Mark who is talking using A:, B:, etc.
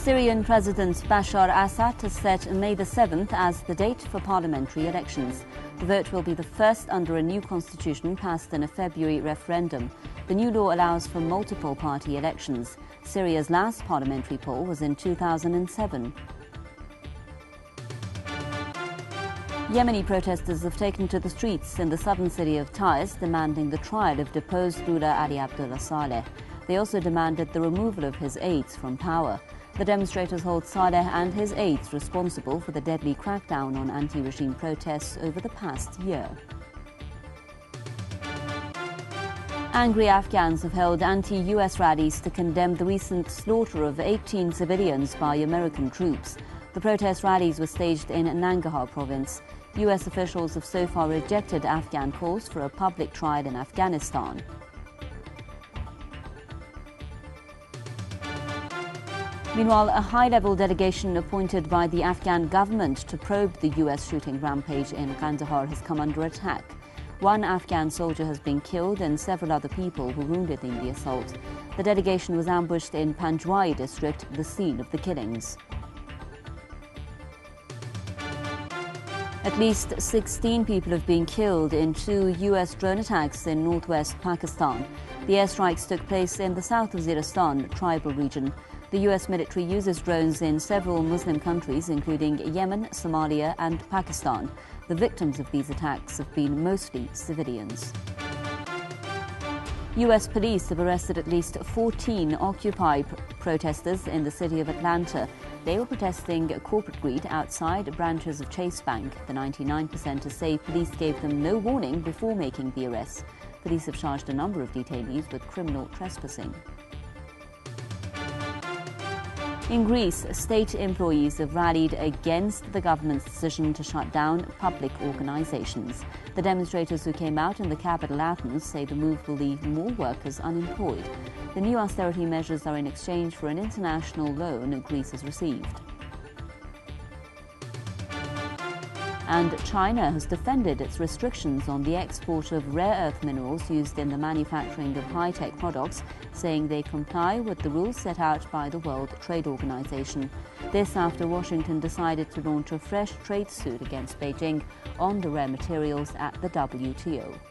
A: Syrian President Bashar Assad has set May the 7th as the date for parliamentary elections. The vote will be the first under a new constitution passed in a February referendum. The new law allows for multiple party elections. Syria's last parliamentary poll was in 2007. Yemeni protesters have taken to the streets in the southern city of Taiz, demanding the trial of deposed ruler Ali Abdullah Saleh. They also demanded the removal of his aides from power. The demonstrators hold Saleh and his aides responsible for the deadly crackdown on anti-regime protests over the past year. Angry Afghans have held anti-US rallies to condemn the recent slaughter of 18 civilians by American troops. The protest rallies were staged in Nangarhar province. US officials have so far rejected Afghan calls for a public trial in Afghanistan. Meanwhile, a high-level delegation appointed by the Afghan government to probe the US shooting rampage in Kandahar has come under attack. One Afghan soldier has been killed and several other people were wounded in the assault. The delegation was ambushed in Panjwai district, the scene of the killings. At least 16 people have been killed in 2 US drone attacks in northwest Pakistan. The airstrikes took place in the south of Ziristan tribal region. The US military uses drones in several Muslim countries, including Yemen, Somalia and Pakistan. The victims of these attacks have been mostly civilians. US police have arrested at least 14 Occupy protesters in the city of Atlanta. They were protesting corporate greed outside branches of Chase Bank. The 99%ers say police gave them no warning before making the arrests. Police have charged a number of detainees with criminal trespassing. In Greece, state employees have rallied against the government's decision to shut down public organisations. The demonstrators who came out in the capital Athens say the move will leave more workers unemployed. The new austerity measures are in exchange for an international loan Greece has received. And China has defended its restrictions on the export of rare earth minerals used in the manufacturing of high-tech products, saying they comply with the rules set out by the World Trade Organization. This after Washington decided to launch a fresh trade suit against Beijing on the rare materials at the WTO.